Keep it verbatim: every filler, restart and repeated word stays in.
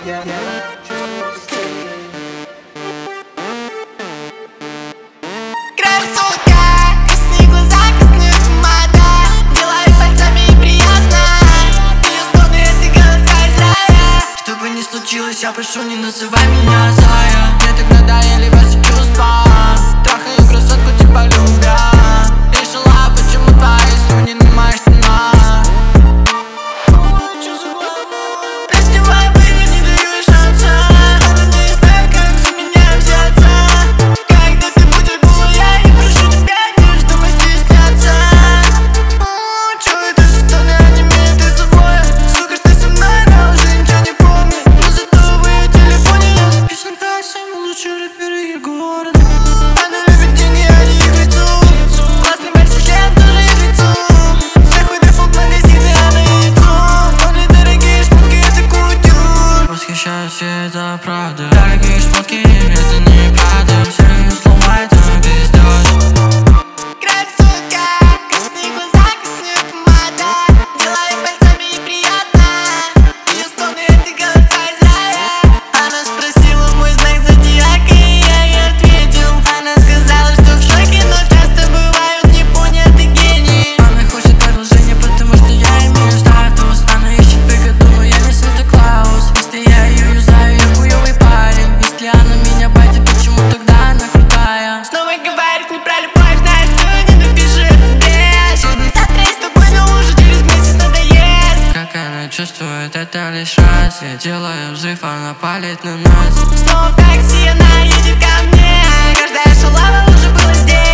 Красотка, красные глаза, красная помада, делает пальцами приятно. Ее стоны — это голоса из рая. Что бы ни случилось, я прошу, не называй меня зая. Мне так надоели ваши чувства. Трахаю красотку типа любя. Решила, почему твои слюни на моих штанах. Раздевай, baby, не даю шанса. Она не знает, как за меня взяться. Когда ты будешь голая, я не прошу тебя, не что мы стесняться. Чё это за стоны, они меня ты собой? Сука, что со мной, она уже ничего не помнит. Но зато в ее телефоне я записан как самый лучший рэпер ее города. Она любит деньги, а не их лицо. Классный мальчик, я тоже их лицо. Всех дефолт магазины, а на яйцо. Они дорогие шмотки, это кутюр. Восхищаюсь, и это правда. Дорогие шмотки, это неправда. Все ее слова, это пиздёж. Красотка, красные глаза, красная помада, делает пальцами приятно. Ее стоны — это голоса из рая. Она спросила мой знак зодиака, и я ей ответил. Она сказала, что в шоке, но часто бывают непонятые гении. Она хочет продолжения, потому что я имею статус. Она ищет выгоду, но я не Санта-Клаус. Если я ее юзаю, я хуёвый парень. Если она меня байтит, почему тогда она крутая? Снова говорит мне про любовь, знаешь, что не напишет здесь. Завтра я с тобой, но уже через месяц надоест. Как она чувствует, это лишь раз. Я делаю взрыв, она палит на нас. Снова в такси, она едет ко мне. Каждая шалава уже была здесь.